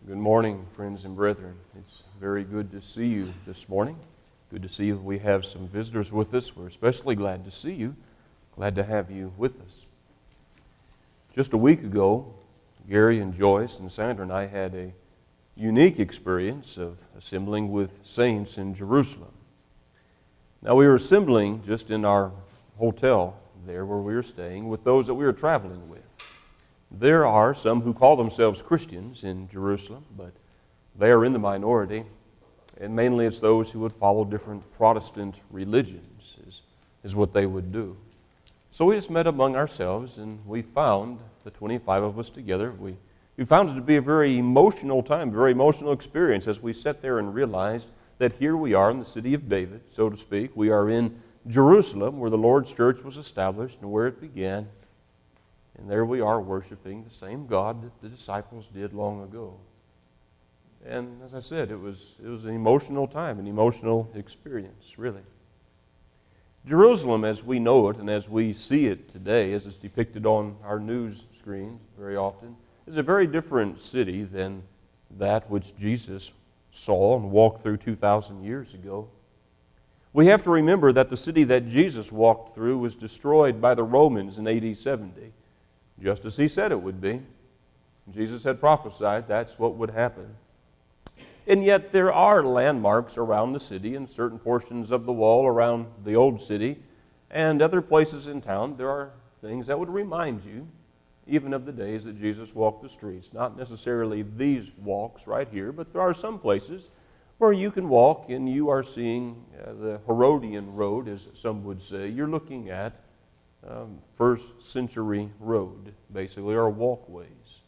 Good morning, friends and brethren. It's very good to see you this morning. Good to see you. We have some visitors with us. We're especially glad to see you. Glad to have you with us. Just a week ago, Gary and Joyce and Sandra and I had a unique experience of assembling with saints in Jerusalem. Now, we were assembling just in our hotel there where we were staying with those that we were traveling with. There are some who call themselves Christians in Jerusalem, but they are in the minority, and mainly it's those who would follow different Protestant religions is what they would do. So we just met among ourselves, and we found, the 25 of us together, we found it to be a very emotional time, a very emotional experience as we sat there and realized that here we are in the city of David, so to speak. We are in Jerusalem, where the Lord's church was established and where it began. And there we are worshiping the same God that the disciples did long ago. And as I said, it was an emotional time, an emotional experience, really. Jerusalem, as we know it and as we see it today, as it's depicted on our news screens very often, is a very different city than that which Jesus saw and walked through 2,000 years ago. We have to remember that the city that Jesus walked through was destroyed by the Romans in AD 70. Just as he said it would be. Jesus had prophesied that's what would happen. And yet there are landmarks around the city and certain portions of the wall around the old city and other places in town. There are things that would remind you even of the days that Jesus walked the streets. Not necessarily these walks right here, but there are some places where you can walk and you are seeing the Herodian road, as some would say. You're looking at first century road, basically, or walkways.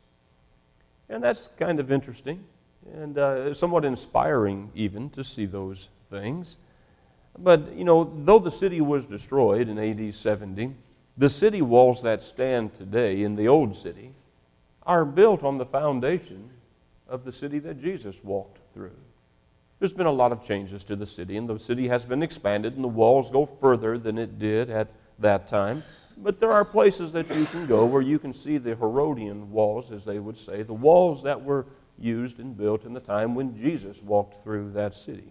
And that's kind of interesting and somewhat inspiring even to see those things. But, though the city was destroyed in AD 70, the city walls that stand today in the old city are built on the foundation of the city that Jesus walked through. There's been a lot of changes to the city, and the city has been expanded, and the walls go further than it did at that time. But there are places that you can go where you can see the Herodian walls, as they would say, the walls that were used and built in the time when Jesus walked through that city.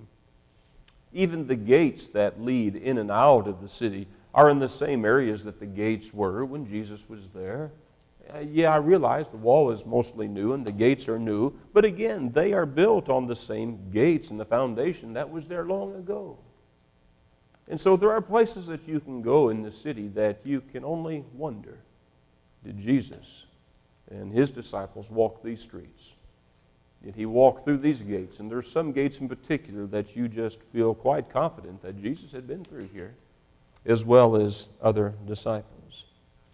Even the gates that lead in and out of the city are in the same areas that the gates were when Jesus was there. I realize the wall is mostly new and the gates are new, but again, they are built on the same gates and the foundation that was there long ago. And so there are places that you can go in the city that you can only wonder, did Jesus and his disciples walk these streets? Did he walk through these gates? And there's some gates in particular that you just feel quite confident that Jesus had been through here, as well as other disciples.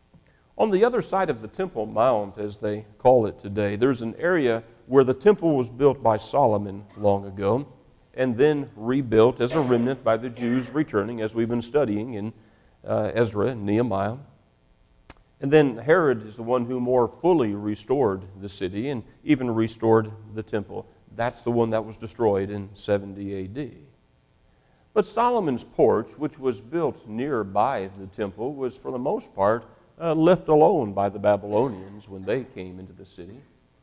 On the other side of the Temple Mount, as they call it today, there's an area where the temple was built by Solomon long ago, and then rebuilt as a remnant by the Jews returning, as we've been studying in Ezra and Nehemiah. And then Herod is the one who more fully restored the city and even restored the temple. That's the one that was destroyed in 70 A.D. But Solomon's porch, which was built nearby the temple, was for the most part left alone by the Babylonians when they came into the city.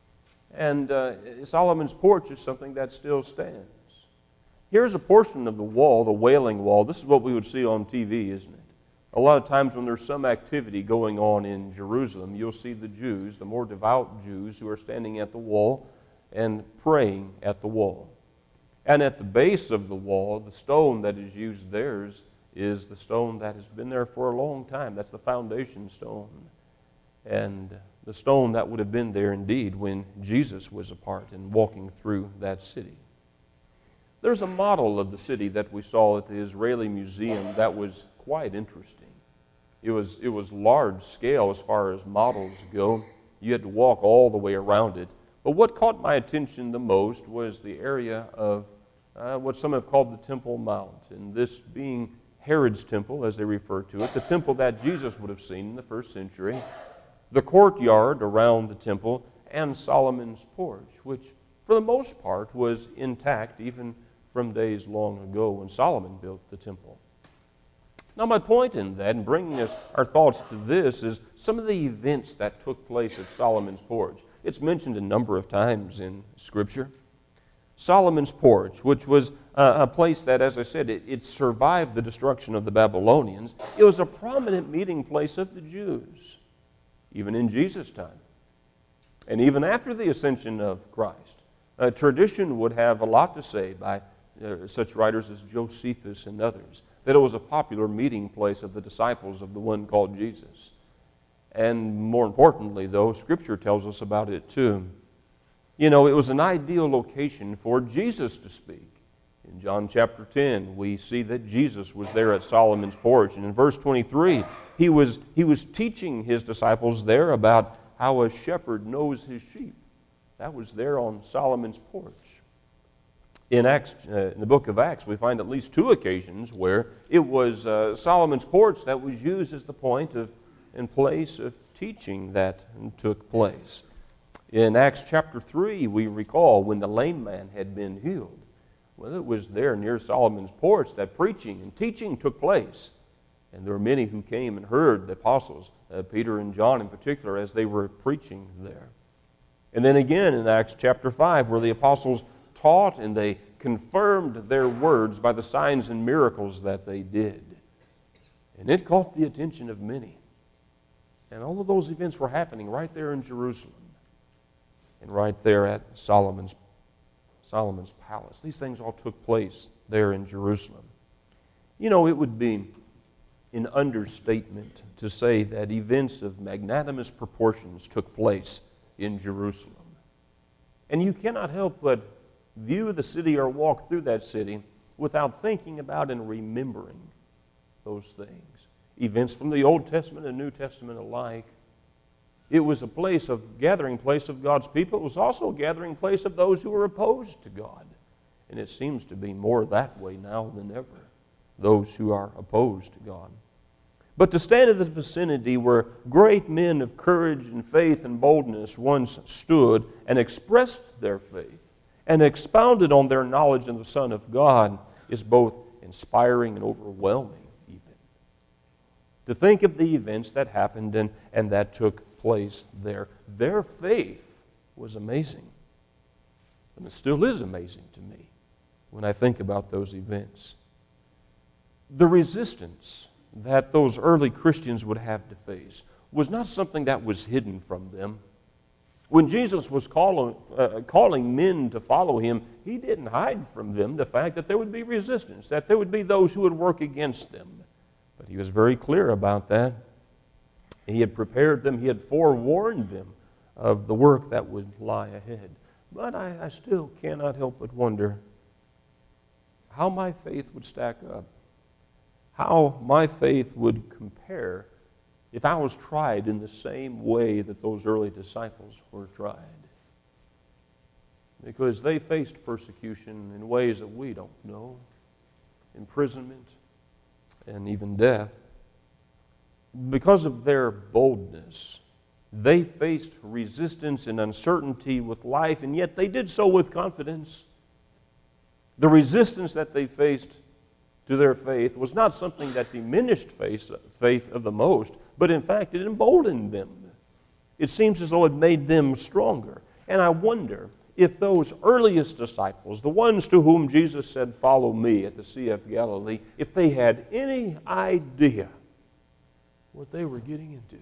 And Solomon's porch is something that still stands. Here's a portion of the wall, the Wailing Wall. This is what we would see on TV, isn't it? A lot of times when there's some activity going on in Jerusalem, you'll see the Jews, the more devout Jews, who are standing at the wall and praying at the wall. And at the base of the wall, the stone that is used there is the stone that has been there for a long time. That's the foundation stone. And the stone that would have been there indeed when Jesus was apart and walking through that city. There's a model of the city that we saw at the Israeli Museum that was quite interesting. It was large scale as far as models go. You had to walk all the way around it. But what caught my attention the most was the area of what some have called the Temple Mount. And this being Herod's temple, as they refer to it, the temple that Jesus would have seen in the first century, the courtyard around the temple, and Solomon's porch, which for the most part was intact even from days long ago when Solomon built the temple. Now, my point in that, and bringing our thoughts to this, is some of the events that took place at Solomon's porch. It's mentioned a number of times in Scripture. Solomon's porch, which was a place that, as I said, it survived the destruction of the Babylonians. It was a prominent meeting place of the Jews, even in Jesus' time. And even after the ascension of Christ, tradition would have a lot to say by such writers as Josephus and others, that it was a popular meeting place of the disciples of the one called Jesus. And more importantly, though, Scripture tells us about it too. You know, it was an ideal location for Jesus to speak. In John chapter 10, we see that Jesus was there at Solomon's porch. And in verse 23, he was teaching his disciples there about how a shepherd knows his sheep. That was there on Solomon's porch. In the book of Acts, we find at least 2 occasions where it was Solomon's porch that was used as the point and place of teaching that took place. In Acts chapter 3, we recall when the lame man had been healed. Well, it was there near Solomon's porch that preaching and teaching took place. And there were many who came and heard the apostles, Peter and John in particular, as they were preaching there. And then again in Acts chapter 5, where the apostles taught and they confirmed their words by the signs and miracles that they did. And it caught the attention of many. And all of those events were happening right there in Jerusalem and right there at Solomon's palace. These things all took place there in Jerusalem. You know, it would be an understatement to say that events of magnanimous proportions took place in Jerusalem. And you cannot help but view the city or walk through that city without thinking about and remembering those things. Events from the Old Testament and New Testament alike. It was a gathering place of God's people. It was also a gathering place of those who were opposed to God. And it seems to be more that way now than ever, those who are opposed to God. But to stand in the vicinity where great men of courage and faith and boldness once stood and expressed their faith and expounded on their knowledge of the Son of God is both inspiring and overwhelming even. To think of the events that happened and that took place there. Their faith was amazing. And it still is amazing to me when I think about those events. The resistance that those early Christians would have to face was not something that was hidden from them. When Jesus was calling men to follow him, he didn't hide from them the fact that there would be resistance, that there would be those who would work against them. But he was very clear about that. He had prepared them, he had forewarned them of the work that would lie ahead. But I still cannot help but wonder how my faith would stack up, how my faith would compare if I was tried in the same way that those early disciples were tried. Because they faced persecution in ways that we don't know, imprisonment and even death. Because of their boldness, they faced resistance and uncertainty with life, and yet they did so with confidence. The resistance that they faced to their faith was not something that diminished faith of the most, but in fact it emboldened them. It seems as though it made them stronger. And I wonder if those earliest disciples, the ones to whom Jesus said, "Follow me" at the Sea of Galilee, if they had any idea what they were getting into.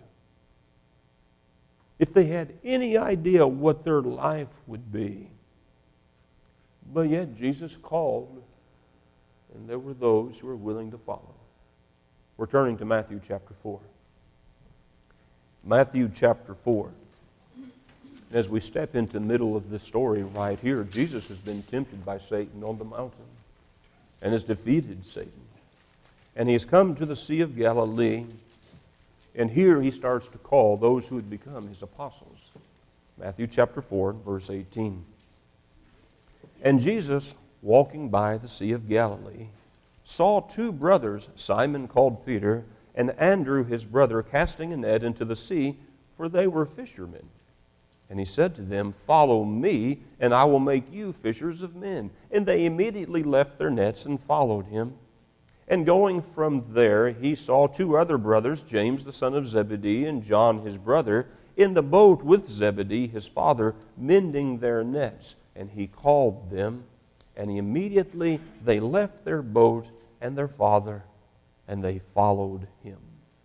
If they had any idea what their life would be. But yet Jesus called, and there were those who were willing to follow. We're turning to Matthew chapter 4. Matthew chapter 4. As we step into the middle of this story right here, Jesus has been tempted by Satan on the mountain and has defeated Satan. And he has come to the Sea of Galilee, and here he starts to call those who had become his apostles. Matthew chapter 4, verse 18. And Jesus, walking by the Sea of Galilee, saw 2 brothers, Simon called Peter, and Andrew his brother, casting a net into the sea, for they were fishermen. And he said to them, "Follow me, and I will make you fishers of men." And they immediately left their nets and followed him. And going from there, he saw 2 other brothers, James the son of Zebedee and John his brother, in the boat with Zebedee, his father, mending their nets. And he called them, and immediately they left their boat and their father, and they followed him.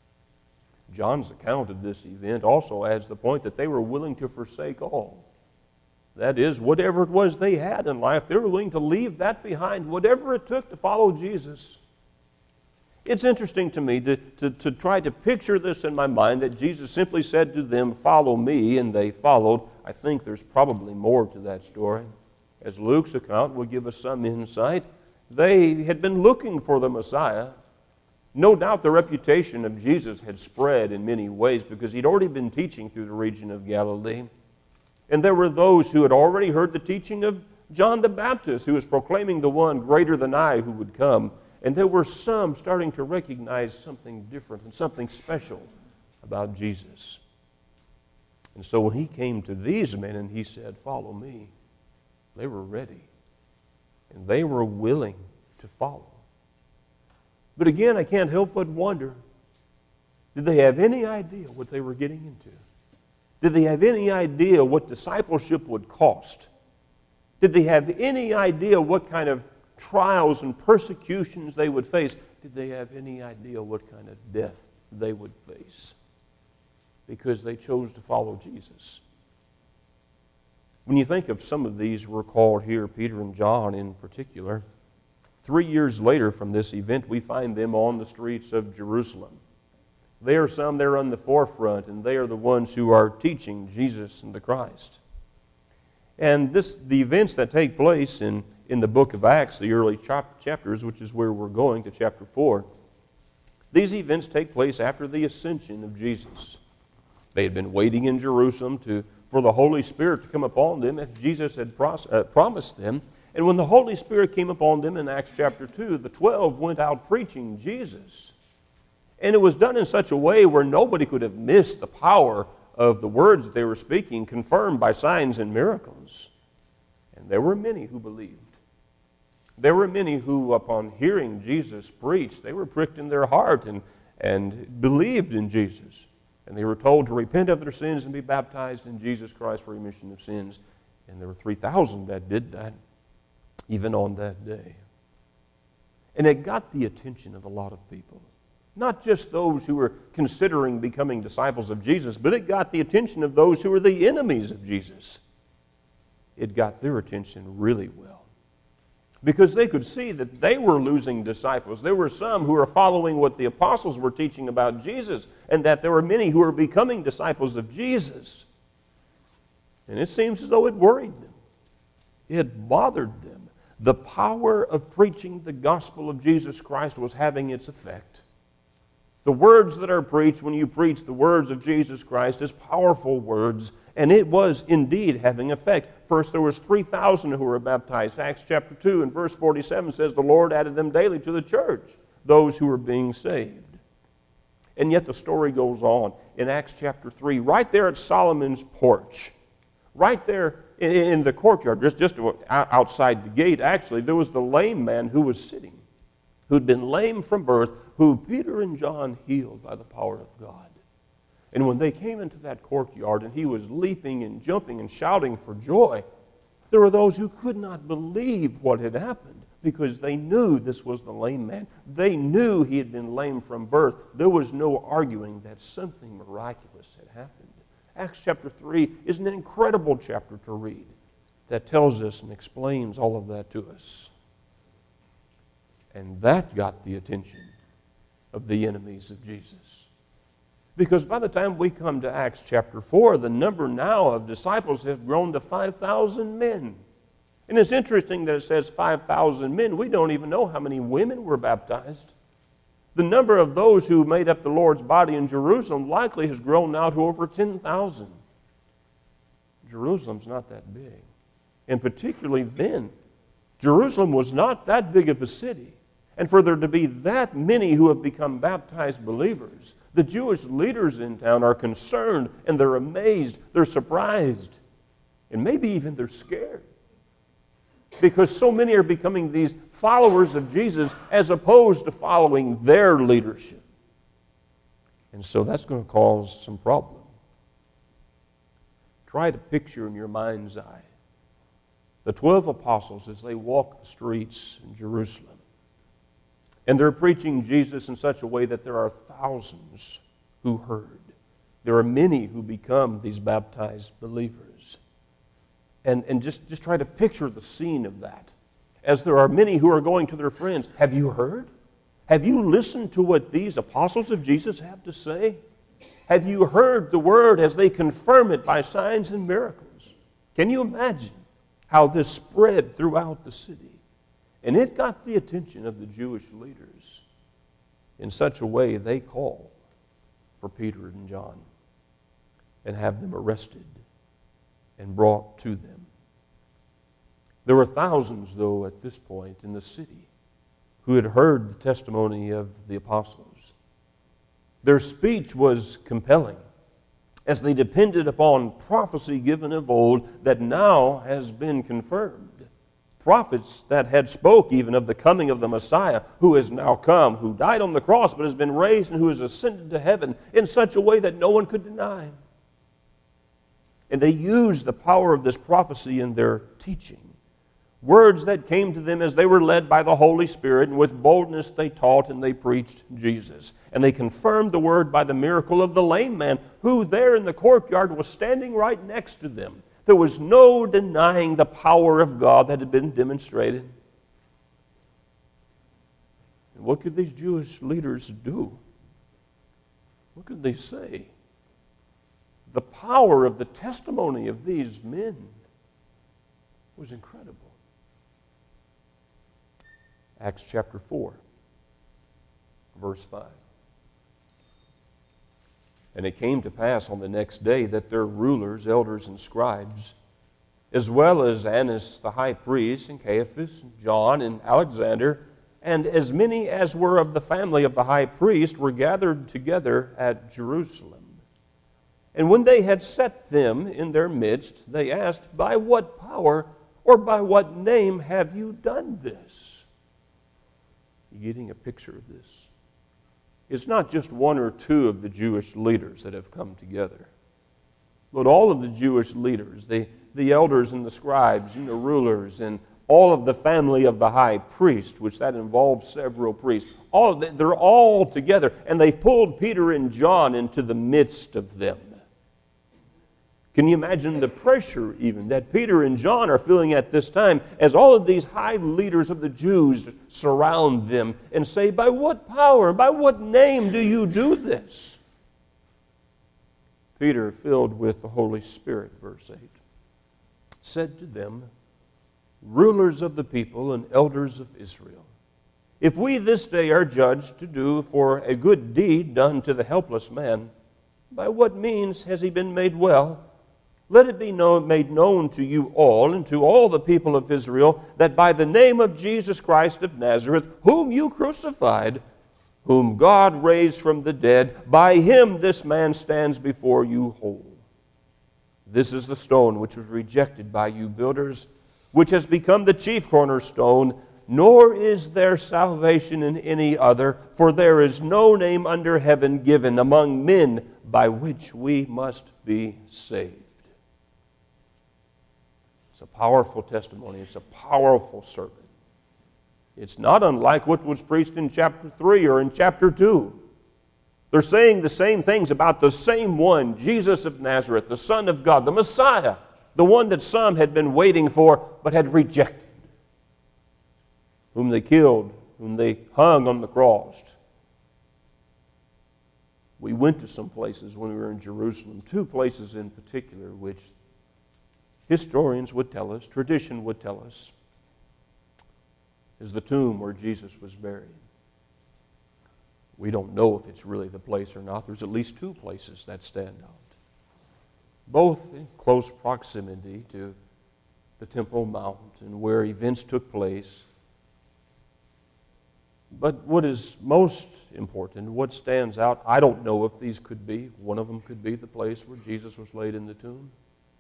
John's account of this event also adds the point that they were willing to forsake all. That is, whatever it was they had in life, they were willing to leave that behind, whatever it took to follow Jesus. It's interesting to me to try to picture this in my mind, that Jesus simply said to them, "Follow me," and they followed. I think there's probably more to that story. As Luke's account will give us some insight, they had been looking for the Messiah. No doubt the reputation of Jesus had spread in many ways because he'd already been teaching through the region of Galilee. And there were those who had already heard the teaching of John the Baptist, who was proclaiming the one greater than I who would come. And there were some starting to recognize something different and something special about Jesus. And so when he came to these men and he said, "Follow me," they were ready. And they were willing to follow. But again, I can't help but wonder, did they have any idea what they were getting into? Did they have any idea what discipleship would cost? Did they have any idea what kind of trials and persecutions they would face? Did they have any idea what kind of death they would face? Because they chose to follow Jesus. When you think of some of these recalled here, Peter and John in particular, 3 years later from this event, we find them on the streets of Jerusalem. They are they're on the forefront, and they are the ones who are teaching Jesus and the Christ. And the events that take place in the book of Acts, the early chapters, which is where we're going to chapter 4, these events take place after the ascension of Jesus. They had been waiting in Jerusalem for the Holy Spirit to come upon them as Jesus had promised them. And when the Holy Spirit came upon them in Acts chapter 2, the 12 went out preaching Jesus. And it was done in such a way where nobody could have missed the power of the words that they were speaking, confirmed by signs and miracles. And there were many who believed. There were many who, upon hearing Jesus preach, they were pricked in their heart and believed in Jesus. And they were told to repent of their sins and be baptized in Jesus Christ for remission of sins. And there were 3,000 that did that, even on that day. And it got the attention of a lot of people. Not just those who were considering becoming disciples of Jesus, but it got the attention of those who were the enemies of Jesus. It got their attention really well, because they could see that they were losing disciples. There were some who were following what the apostles were teaching about Jesus, and that there were many who were becoming disciples of Jesus. And it seems as though it worried them. It bothered them. The power of preaching the gospel of Jesus Christ was having its effect. The words that are preached when you preach the words of Jesus Christ is powerful words, and it was indeed having effect. First, there was 3,000 who were baptized. Acts chapter 2 and verse 47 says, "The Lord added them daily to the church, those who were being saved." And yet the story goes on in Acts chapter 3, right there at Solomon's porch, right there in the courtyard, just outside the gate, actually, there was the lame man who was sitting, who'd been lame from birth, who Peter and John healed by the power of God. And when they came into that courtyard and he was leaping and jumping and shouting for joy, there were those who could not believe what had happened, because they knew this was the lame man. They knew he had been lame from birth. There was no arguing that something miraculous had happened. Acts chapter 3 is an incredible chapter to read that tells us and explains all of that to us. And that got the attention of the enemies of Jesus. Because by the time we come to Acts chapter 4, the number now of disciples have grown to 5,000 men. And it's interesting that it says 5,000 men. We don't even know how many women were baptized. The number of those who made up the Lord's body in Jerusalem likely has grown now to over 10,000. Jerusalem's not that big. And particularly then, Jerusalem was not that big of a city. And for there to be that many who have become baptized believers, the Jewish leaders in town are concerned, and they're amazed, they're surprised, and maybe even they're scared. Because so many are becoming these followers of Jesus as opposed to following their leadership. And so that's going to cause some problem. Try to picture in your mind's eye the 12 apostles as they walk the streets in Jerusalem. And they're preaching Jesus in such a way that there are thousands who heard. There are many who become these baptized believers. And just try to picture the scene of that. As there are many who are going to their friends, have you heard? Have you listened to what these apostles of Jesus have to say? Have you heard the word as they confirm it by signs and miracles? Can you imagine how this spread throughout the city? And it got the attention of the Jewish leaders in such a way they call for Peter and John and have them arrested and brought to them. There were thousands, though, at this point in the city who had heard the testimony of the apostles. Their speech was compelling, as they depended upon prophecy given of old that now has been confirmed. Prophets that had spoke even of the coming of the Messiah, who has now come, who died on the cross but has been raised and who has ascended to heaven in such a way that no one could deny. And they used the power of this prophecy in their teaching. Words that came to them as they were led by the Holy Spirit, and with boldness they taught and they preached Jesus. And they confirmed the word by the miracle of the lame man, who there in the courtyard was standing right next to them. There was no denying the power of God that had been demonstrated. And what could these Jewish leaders do? What could they say? The power of the testimony of these men was incredible. Acts chapter 4, verse 5. And it came to pass on the next day that their rulers, elders, and scribes, as well as Annas the high priest, and Caiaphas, and John, and Alexander, and as many as were of the family of the high priest, were gathered together at Jerusalem. And when they had set them in their midst, they asked, by what power or by what name have you done this? You getting a picture of this? It's not just one or two of the Jewish leaders that have come together, but all of the Jewish leaders, the elders and the scribes and the rulers and all of the family of the high priest, which that involves several priests, they're all together, and they pulled Peter and John into the midst of them. Can you imagine the pressure even that Peter and John are feeling at this time as all of these high leaders of the Jews surround them and say, by what power, by what name do you do this? Peter, filled with the Holy Spirit, verse 8, said to them, rulers of the people and elders of Israel, if we this day are judged to do for a good deed done to the helpless man, by what means has he been made well? Let it be made known to you all and to all the people of Israel that by the name of Jesus Christ of Nazareth, whom you crucified, whom God raised from the dead, by him this man stands before you whole. This is the stone which was rejected by you builders, which has become the chief cornerstone, nor is there salvation in any other, for there is no name under heaven given among men by which we must be saved. It's a powerful testimony. It's a powerful sermon. It's not unlike what was preached in chapter 3 or in chapter 2. They're saying the same things about the same one, Jesus of Nazareth, the Son of God, the Messiah, the one that some had been waiting for but had rejected, whom they killed, whom they hung on the cross. We went to some places when we were in Jerusalem, two places in particular, which historians would tell us, tradition would tell us, is the tomb where Jesus was buried. We don't know if it's really the place or not. There's at least two places that stand out, both in close proximity to the Temple Mount and where events took place. But what is most important, what stands out, I don't know if these could be. One of them could be the place where Jesus was laid in the tomb.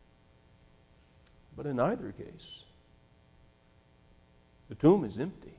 But in either case, the tomb is empty.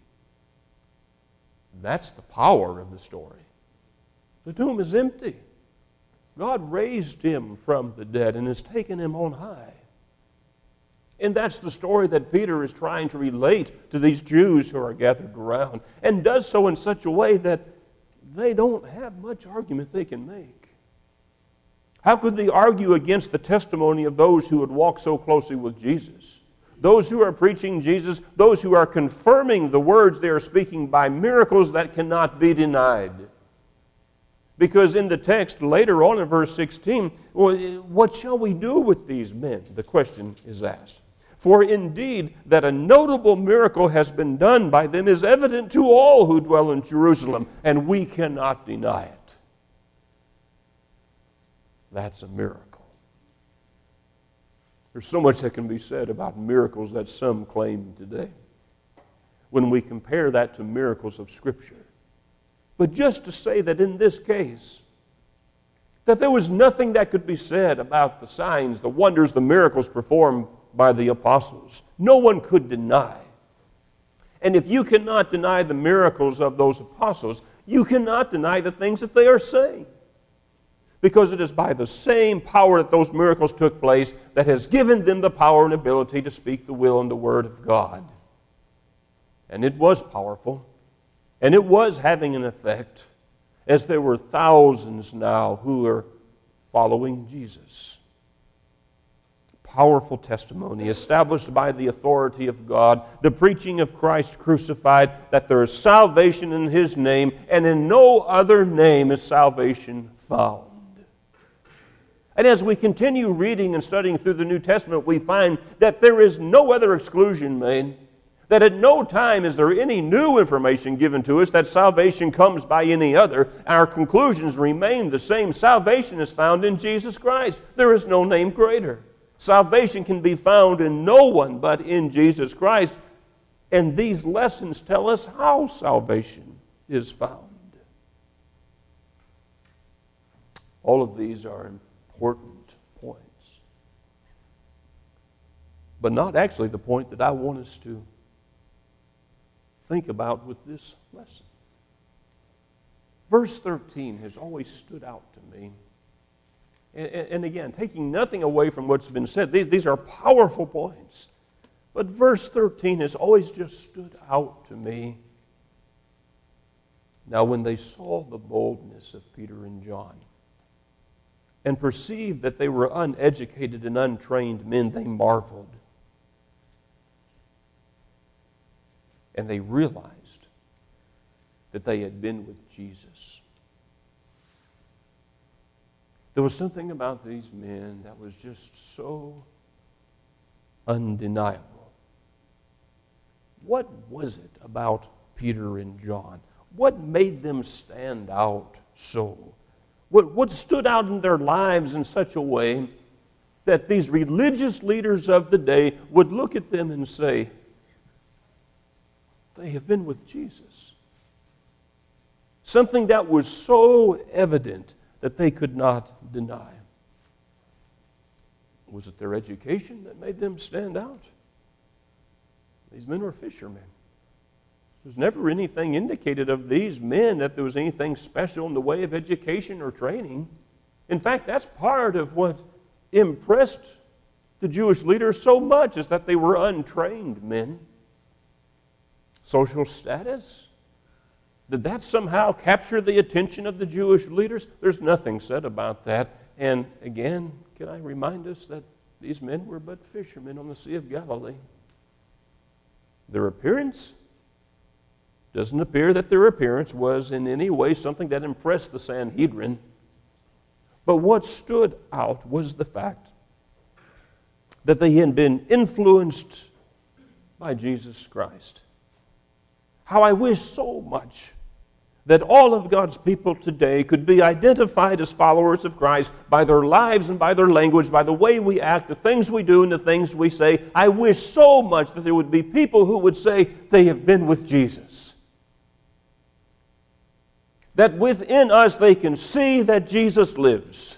That's the power of the story. The tomb is empty. God raised him from the dead and has taken him on high. And that's the story that Peter is trying to relate to these Jews who are gathered around, and does so in such a way that they don't have much argument they can make. How could they argue against the testimony of those who had walked so closely with Jesus? Those who are preaching Jesus, those who are confirming the words they are speaking by miracles that cannot be denied. Because in the text later on in verse 16, what shall we do with these men? The question is asked. For indeed that a notable miracle has been done by them is evident to all who dwell in Jerusalem, and we cannot deny it. That's a miracle. There's so much that can be said about miracles that some claim today when we compare that to miracles of Scripture. But just to say that in this case, that there was nothing that could be said about the signs, the wonders, the miracles performed by the apostles. No one could deny. And if you cannot deny the miracles of those apostles, you cannot deny the things that they are saying. Because it is by the same power that those miracles took place that has given them the power and ability to speak the will and the word of God. And it was powerful. And it was having an effect, as there were thousands now who are following Jesus. Powerful testimony established by the authority of God, the preaching of Christ crucified, that there is salvation in His name, and in no other name is salvation found. And as we continue reading and studying through the New Testament, we find that there is no other exclusion made, that at no time is there any new information given to us that salvation comes by any other. Our conclusions remain the same. Salvation is found in Jesus Christ. There is no name greater. Salvation can be found in no one but in Jesus Christ. And these lessons tell us how salvation is found. All of these are important points. But not actually the point that I want us to think about with this lesson. Verse 13 has always stood out to me. And again, taking nothing away from what's been said, these are powerful points. But verse 13 has always just stood out to me. Now, when they saw the boldness of Peter and John and perceived that they were uneducated and untrained men, they marveled. And they realized that they had been with Jesus. There was something about these men that was just so undeniable. What was it about Peter and John? What made them stand out so? What stood out in their lives in such a way that these religious leaders of the day would look at them and say, they have been with Jesus? Something that was so evident that they could not deny. Was it their education that made them stand out? These men were fishermen. There's never anything indicated of these men that there was anything special in the way of education or training. In fact, that's part of what impressed the Jewish leaders so much, is that they were untrained men. Social status? Did that somehow capture the attention of the Jewish leaders? There's nothing said about that. And again, can I remind us that these men were but fishermen on the Sea of Galilee? Their appearance doesn't appear that their appearance was in any way something that impressed the Sanhedrin. But what stood out was the fact that they had been influenced by Jesus Christ. How I wish so much that all of God's people today could be identified as followers of Christ by their lives and by their language, by the way we act, the things we do and the things we say. I wish so much that there would be people who would say they have been with Jesus. That within us they can see that Jesus lives.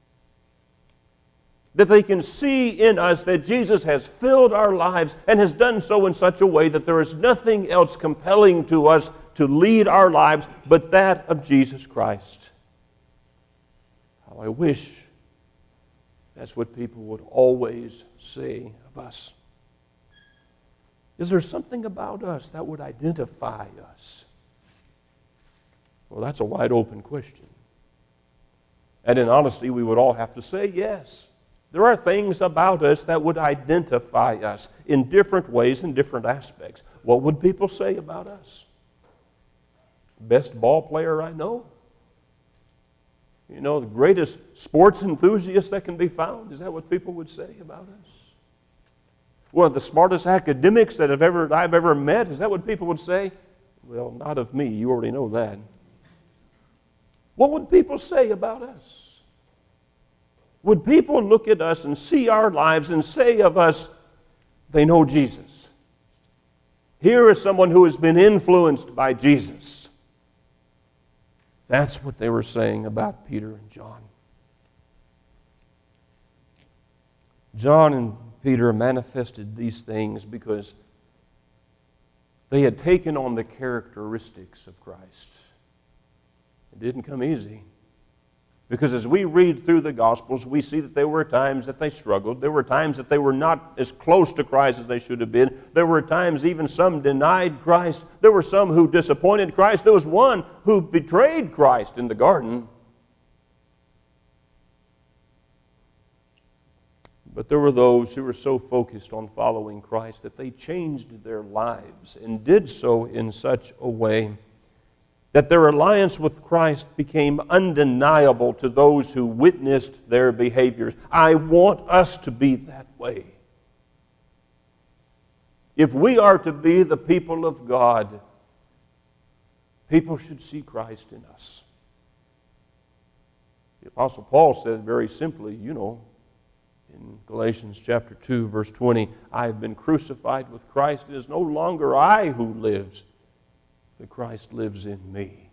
That they can see in us that Jesus has filled our lives and has done so in such a way that there is nothing else compelling to us to lead our lives but that of Jesus Christ. How I wish that's what people would always say of us. Is there something about us that would identify us? Well, that's a wide open question. And in honesty, we would all have to say yes. There are things about us that would identify us in different ways and different aspects. What would people say about us? Best ball player I know? You know, the greatest sports enthusiast that can be found? Is that what people would say about us? One of the smartest academics that I've ever met? Is that what people would say? Well, not of me. You already know that. What would people say about us? Would people look at us and see our lives and say of us, they know Jesus? Here is someone who has been influenced by Jesus. That's what they were saying about Peter and John. John and Peter manifested these things because they had taken on the characteristics of Christ. It didn't come easy. Because as we read through the Gospels, we see that there were times that they struggled. There were times that they were not as close to Christ as they should have been. There were times even some denied Christ. There were some who disappointed Christ. There was one who betrayed Christ in the garden. But there were those who were so focused on following Christ that they changed their lives and did so in such a way that their alliance with Christ became undeniable to those who witnessed their behaviors. I want us to be that way. If we are to be the people of God, people should see Christ in us. The Apostle Paul said very simply, in Galatians chapter 2, verse 20, I have been crucified with Christ. It is no longer I who lives, but Christ lives in me.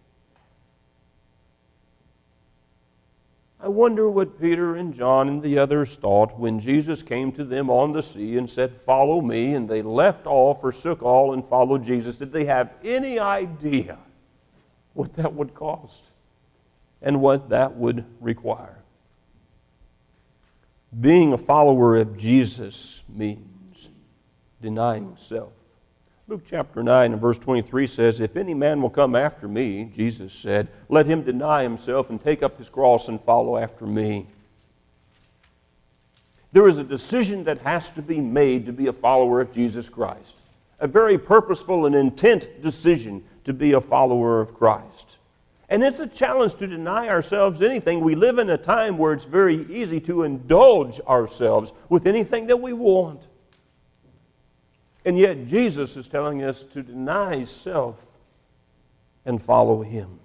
I wonder what Peter and John and the others thought when Jesus came to them on the sea and said, follow me, and they left all, forsook all, and followed Jesus. Did they have any idea what that would cost and what that would require? Being a follower of Jesus means denying self. Luke chapter 9 and verse 23 says, if any man will come after me, Jesus said, let him deny himself and take up his cross and follow after me. There is a decision that has to be made to be a follower of Jesus Christ. A very purposeful and intent decision to be a follower of Christ. And it's a challenge to deny ourselves anything. We live in a time where it's very easy to indulge ourselves with anything that we want. And yet Jesus is telling us to deny self and follow Him.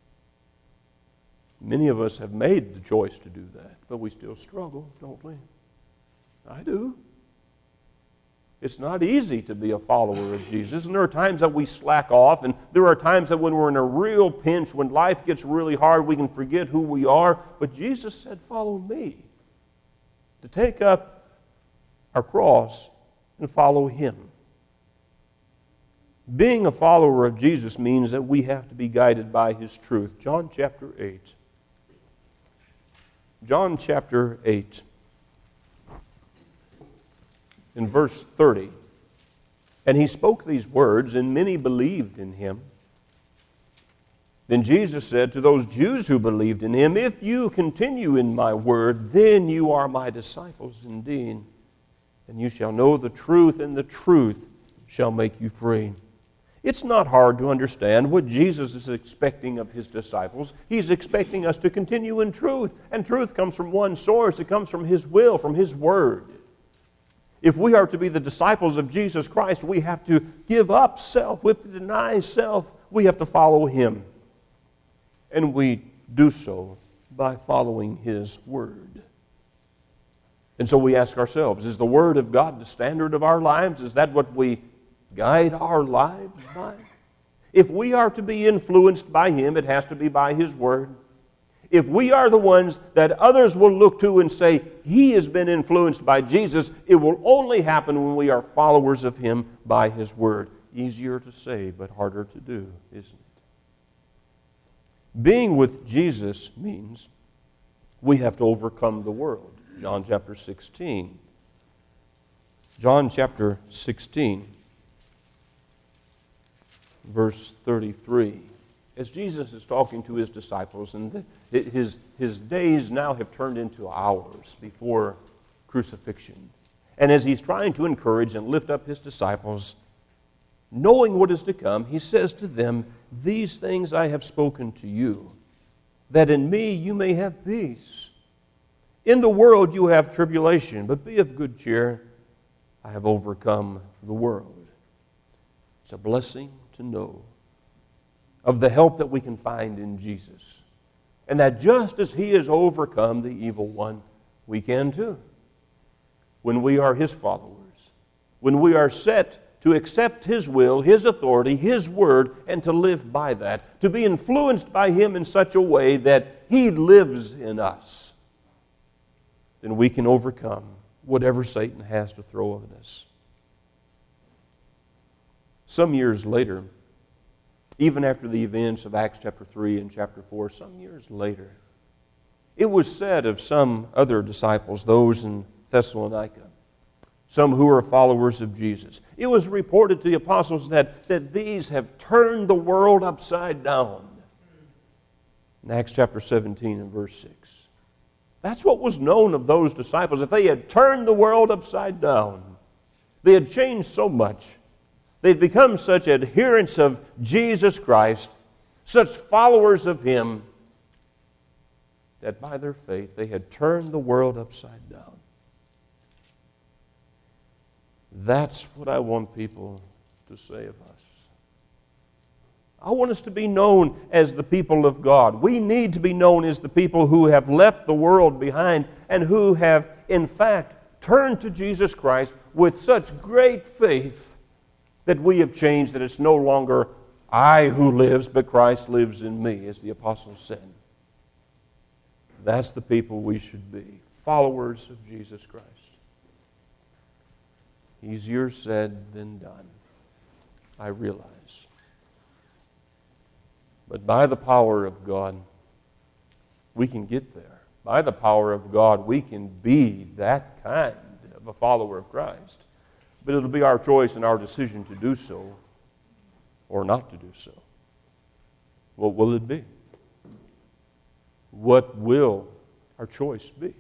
Many of us have made the choice to do that, but we still struggle, don't we? I do. It's not easy to be a follower of Jesus, and there are times that we slack off, and there are times that when we're in a real pinch, when life gets really hard, we can forget who we are. But Jesus said, follow me. To take up our cross and follow Him. Being a follower of Jesus means that we have to be guided by His truth. John chapter 8. John chapter 8. In verse 30. And He spoke these words, and many believed in Him. Then Jesus said to those Jews who believed in Him, if you continue in my word, then you are my disciples indeed. And you shall know the truth, and the truth shall make you free. It's not hard to understand what Jesus is expecting of His disciples. He's expecting us to continue in truth. And truth comes from one source. It comes from His will, from His word. If we are to be the disciples of Jesus Christ, we have to give up self. We have to deny self. We have to follow Him. And we do so by following His word. And so we ask ourselves, is the word of God the standard of our lives? Is that what we guide our lives by? If we are to be influenced by Him, it has to be by His word. If we are the ones that others will look to and say, he has been influenced by Jesus, it will only happen when we are followers of Him by His word. Easier to say, but harder to do, isn't it? Being with Jesus means we have to overcome the world. John chapter 16. John chapter 16, verse 33. As Jesus is talking to his disciples, and his days now have turned into hours before crucifixion. And as he's trying to encourage and lift up his disciples, knowing what is to come, he says to them, "These things I have spoken to you, that in me you may have peace. In the world you have tribulation, but be of good cheer. I have overcome the world." It's a blessing to know of the help that we can find in Jesus. And that just as he has overcome the evil one, we can too. When we are his followers, when we are set to accept his will, his authority, his word, and to live by that, to be influenced by him in such a way that he lives in us, then we can overcome whatever Satan has to throw at us. Some years later, even after the events of Acts chapter 3 and chapter 4, some years later, it was said of some other disciples, those in Thessalonica, some who were followers of Jesus, it was reported to the apostles that these have turned the world upside down. In Acts chapter 17 and verse 6. That's what was known of those disciples, that they had turned the world upside down. They had changed so much. They'd become such adherents of Jesus Christ, such followers of him, that by their faith they had turned the world upside down. That's what I want people to say of us. I want us to be known as the people of God. We need to be known as the people who have left the world behind and who have, in fact, turned to Jesus Christ with such great faith that we have changed, that it's no longer I who lives, but Christ lives in me, as the apostle said. That's the people we should be, followers of Jesus Christ. Easier said than done, I realize. But by the power of God, we can get there. By the power of God, we can be that kind of a follower of Christ. But it'll be our choice and our decision to do so or not to do so. What will it be? What will our choice be?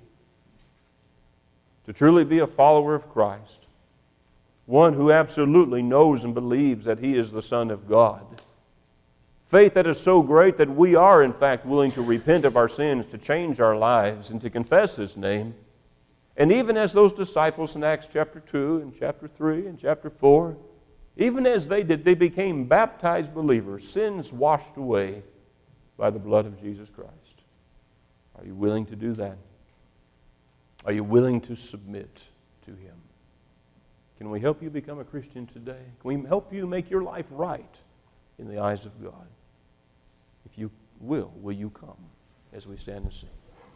To truly be a follower of Christ, one who absolutely knows and believes that he is the Son of God. Faith that is so great that we are, in fact, willing to repent of our sins, to change our lives, and to confess his name. And even as those disciples in Acts chapter 2 and chapter 3 and chapter 4, even as they did, they became baptized believers, sins washed away by the blood of Jesus Christ. Are you willing to do that? Are you willing to submit to him? Can we help you become a Christian today? Can we help you make your life right in the eyes of God? If you will you come as we stand and sing?